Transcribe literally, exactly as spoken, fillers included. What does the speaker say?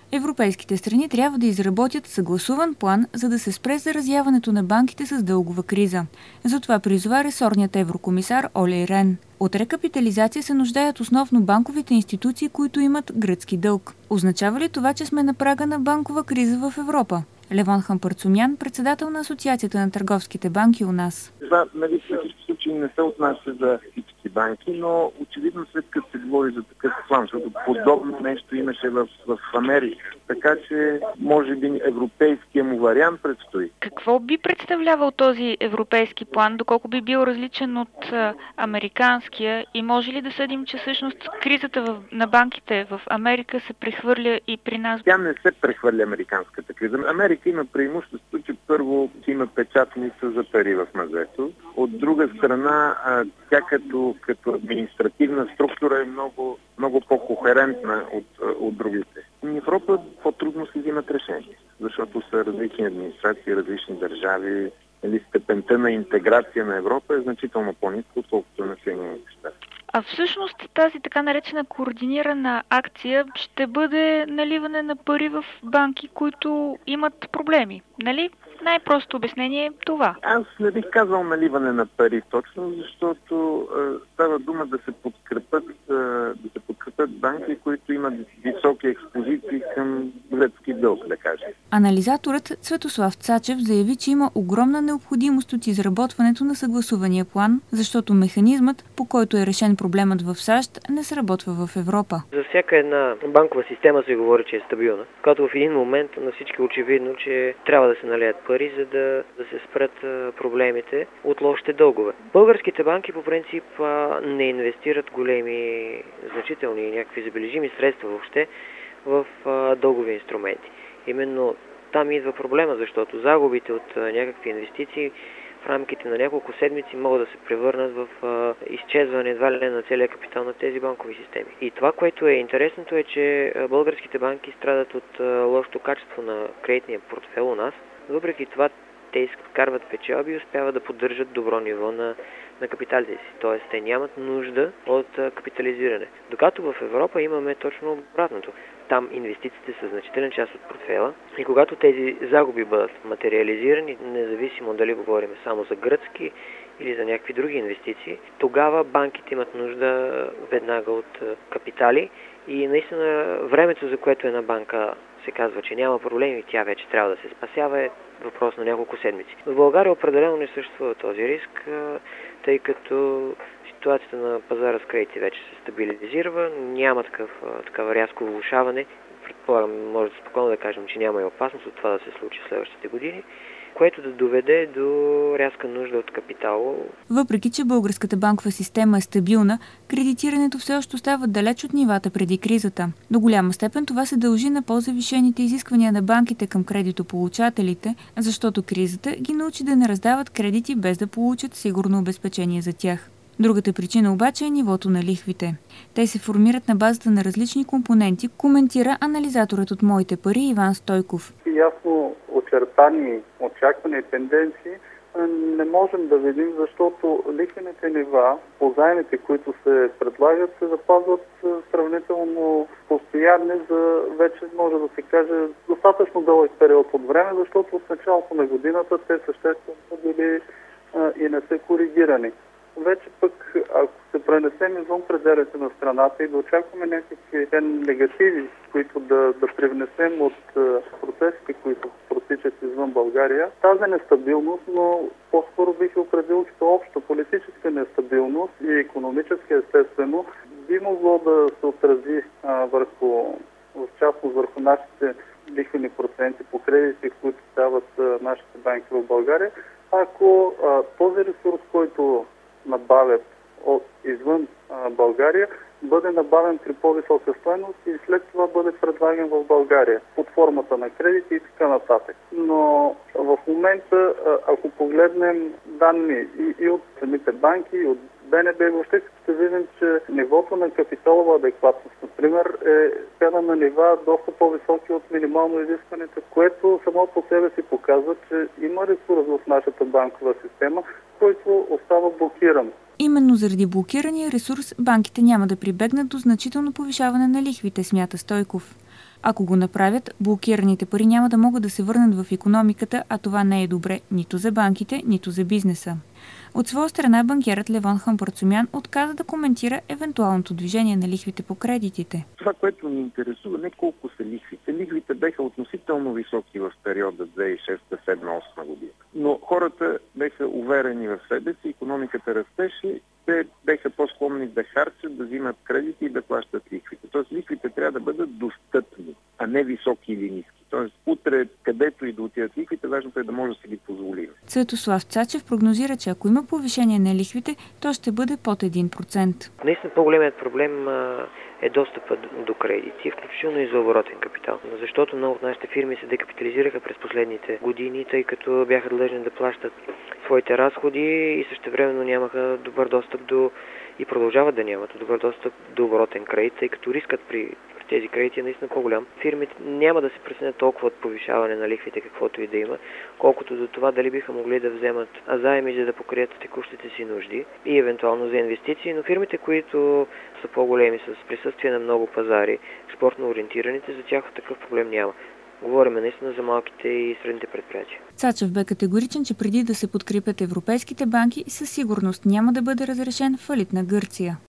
Европейските страни трябва да изработят съгласуван план, за да се спре заразяването на банките с дългова криза. Затова призова ресорният еврокомисар Оли Рен. От рекапитализация се нуждаят основно банковите институции, които имат гръцки дълг. Означава ли това, че сме на прага на банкова криза в Европа? Левон Хампарцумян, председател на Асоциацията на търговските банки у нас. Това, нали, в всички случаи не се отнася за всички банки, но очевидно след като се говори за такъв план, защото подобно нещо имаше в, в Америка. Така че, може би, европейския му вариант предстои. Какво би представлявал този европейски план, доколко би бил различен от а, американския и може ли да съдим, че всъщност кризата в, на банките в Америка се прехвърля и при нас? Тя не се прехвърля американската криза. Америка има преимущество, че първо има печатница за пари в мазето. От друга страна, тя като, като административна структура е много, много по-кохерентна от, от другите. В Европа по-трудно се взимат решения, защото са различни администрации, различни държави. Или степента на интеграция на Европа е значително по-ниска, отколкото на Съединените щати. А всъщност тази така наречена координирана акция ще бъде наливане на пари в банки, които имат проблеми, нали? Най-просто обяснение е това. Аз не бих казал наливане на пари точно, защото е, става дума да се подкрепят, е, да се подкрепят банки, които имат високи експозиции към гръцки дълг, да кажем. Анализаторът Цветослав Цачев заяви, че има огромна необходимост от изработването на съгласувания план, защото механизмът, по който е решен проблемът в САЩ, не сработва в Европа. За всяка една банкова система се говори, че е стабилна, като в един момент на всички очевидно, че трябва да се налият пари, за да, да се спрат проблемите от лошите дългове. Българските банки по принцип не инвестират големи, значителни и някакви забележими средства въобще в дългови инструменти. Именно там идва проблема, защото загубите от някакви инвестиции в рамките на няколко седмици могат да се превърнат в а, изчезване едва ли не на целия капитал на тези банкови системи. И това, което е интересното е, че българските банки страдат от а, лошото качество на кредитния портфел у нас. Въпреки това, те изкарват печалби и успяват да поддържат добро ниво на, на капиталите си. Тоест, те нямат нужда от а, капитализиране. Докато в Европа имаме точно обратното. Там инвестициите са значителен част от портфела и когато тези загуби бъдат материализирани, независимо дали говорим само за гръцки или за някакви други инвестиции, тогава банките имат нужда веднага от капитали и наистина времето, за което една банка се казва, че няма проблеми, тя вече трябва да се спасява, е въпрос на няколко седмици. В България определено не съществува този риск, тъй като ситуацията на пазара с кредити вече се стабилизира, няма такъв, такава рязко влошаване. Предполагам, може спокойно да кажем, че няма и опасност от това да се случи в следващите години, което да доведе до рязка нужда от капитал. Въпреки че българската банкова система е стабилна, кредитирането все още остава далеч от нивата преди кризата. До голяма степен това се дължи на по-завишените изисквания на банките към кредитополучателите, защото кризата ги научи да не раздават кредити без да получат сигурно обезпечение за тях. Другата причина обаче е нивото на лихвите. Те се формират на базата на различни компоненти, коментира анализаторът от Моите пари Иван Стойков. Ясно очертани очаквани тенденции не можем да видим, защото лихвените нива по заемите, които се предлагат, се запазват сравнително постоянни за вече, може да се каже, достатъчно дълъг период от време, защото от началото на годината те съществено са били и не са коригирани. Вече пък, ако се пренесем извън пределите на страната и да очакваме някакви негативи, които да, да привнесем от процесите, които протичат извън България, тази нестабилност, но по-скоро бих определил като общо политическа нестабилност и икономическа естествено, би могло да се отрази а, върху, в частност върху нашите лихвени проценти по кредити, които дават а, нашите банки в България, ако а, този ресурс, който набавят от извън а, България, бъде набавен при по-висока стойност и след това бъде предлаган в България под формата на кредити и така нататък. Но в момента, ако погледнем данни и, и от самите банки, и от БНБ, въобще ще видим, че нивото на капиталова адекватност, например, е спяна на нива доста по-високи от минимално изискването, което само по себе си показва, че има ресурс в нашата банкова система, който остава блокиран. Именно заради блокирания ресурс банките няма да прибегнат до значително повишаване на лихвите, смята Стойков. Ако го направят, блокираните пари няма да могат да се върнат в икономиката, а това не е добре нито за банките, нито за бизнеса. От своя страна банкерът Левон Хампарцумян отказа да коментира евентуалното движение на лихвите по кредитите. Това, което ни интересува, не колко са лихвите. Лихвите беха относително високи в периода две хиляди и шеста, седма, осма година. Но хората беха уверени в себе си, икономиката растеше, те беха по-склонни да харчат, да взимат кредити и да плащат лихвите. Тоест лихвите трябва да бъдат достъпни, а не високи или ниски. Тоест утре, където и да отидат лихвите, важното е да може да си ги позволим. Цветослав Цачев прогнозира, че ако има повишение на лихвите, то ще бъде под един процент. Наистина по-големият проблем е достъпът до кредити, включително и за оборотен капитал. Защото много от нашите фирми се декапитализираха през последните години, тъй като бяха длъжни да плащат своите разходи и същевременно нямаха добър достъп до и продължават да нямат добър достъп до оборотен кредит, тъй като рискът при тези кредити е наистина по-голям. Фирмите няма да се пресенят толкова от повишаване на лихвите, каквото и да има, колкото до това дали биха могли да вземат заеми, за да покрият текущите си нужди и евентуално за инвестиции, но фирмите, които са по-големи с присъствие на много пазари, спортно ориентираните, за тях такъв проблем няма. Говорим наистина за малките и средните предприятия. Цачев бе категоричен, че преди да се подкрепят европейските банки, със сигурност няма да бъде разрешен фалит на Гърция.